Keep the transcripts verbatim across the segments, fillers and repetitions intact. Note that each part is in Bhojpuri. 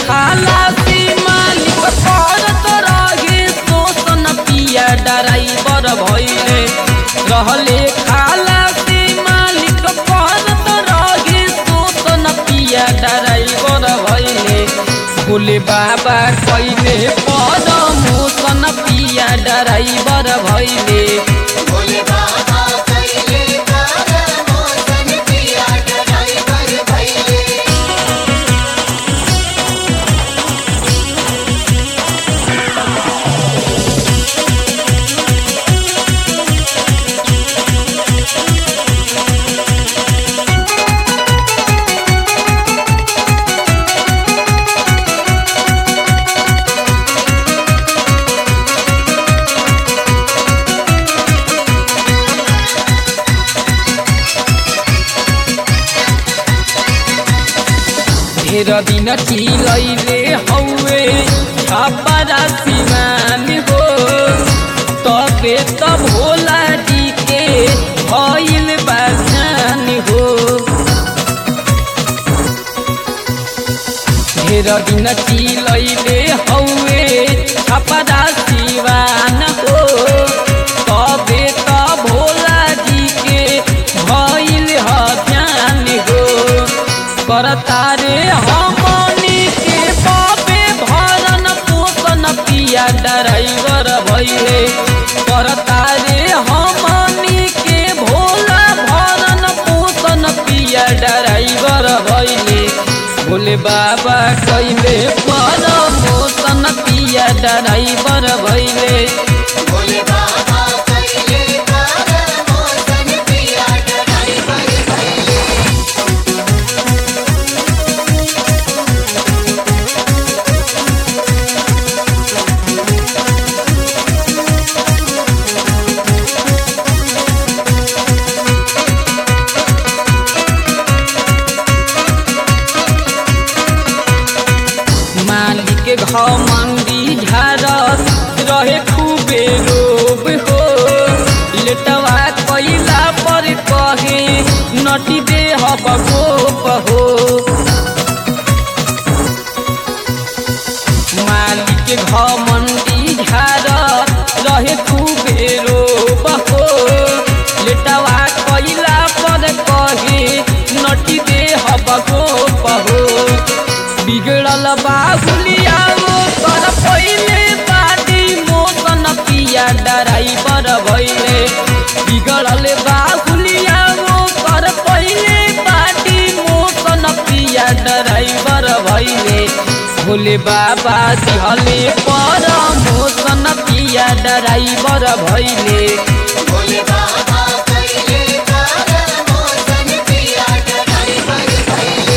खालासी मालिक करत रहे शोषण पिया ड्राइवर भइले रहले खालासी मालिक करत रहे शोषण पिया ड्राइवर भइले भोले बाबा कइले प्रमोशन पिया ड्राइवर भइले भोले बाबा कइले प्रमोशन पिया ड्राइवर भइले। ढेर दिन चिलैले हौवे छपरा सिमान हो तबे त भोला जी के भइल बखान हो। ढेर दिन चिलैले हौवे छपरा सिमान हो तबे त भोला जी के भइल हत्यान हो। करतारे हमनी के बाबे भरन पोषण पिया ड्राइवर भइले करतारे हमनी के भोला भरन पोषण पिया ड्राइवर भइले भोले बाबा कइले प्रमोशन पिया ड्राइवर भइले भोले बाबा कइले प्रमोशन पिया ड्राइवर भइले। मालिक घमंडी झारत रहे खूबे लोभ हो लेटवा कइला पर कहे नटी देह बकोप हो। मालिक घमंडी झारत रहे खूबे लोभ हो लेटवा कइला पर कहे नटी देह बकोप हो। बिगड़ल बाहुलिया कर पहिले बाटी मोशन पिया ड्राइवर भइले बिगड़ल बाहुलिया कर पहिले बाटी मोशन पिया ड्राइवर भइले भोले बाबा दिहले प्रमोशन पिया ड्राइवर भइले भोले बाबा कइले प्रमोशन पिया ड्राइवर भइले।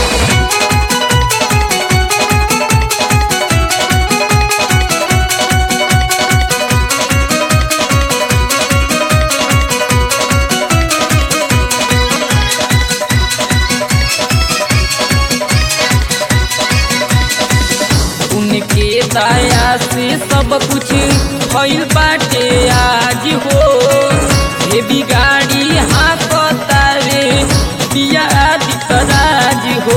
उनके दया से सब कुछ भइल बाटे आज हो हे बिगाड़ी हाँकता रे पिया दितराज हो।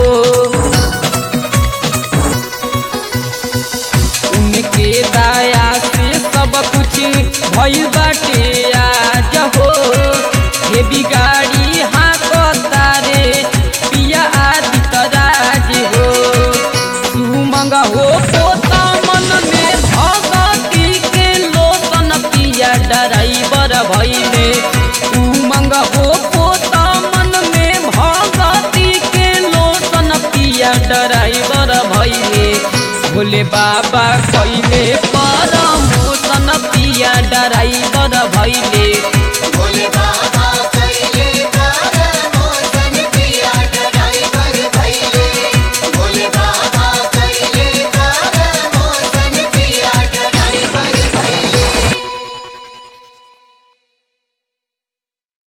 उनके दया से सब कुछ भइल बाटे आज हो हे बिगाड़ी हाँकता रे पिया दितराज हो। सुमंग हो पोता मन में भगती के लोसन पिया ड्राइवर भइले उमंग हो पोता मन में भगती के लोसन पिया ड्राइवर भइले भोले बाबा कइले प्रमोशन पिया ड्राइवर भइले।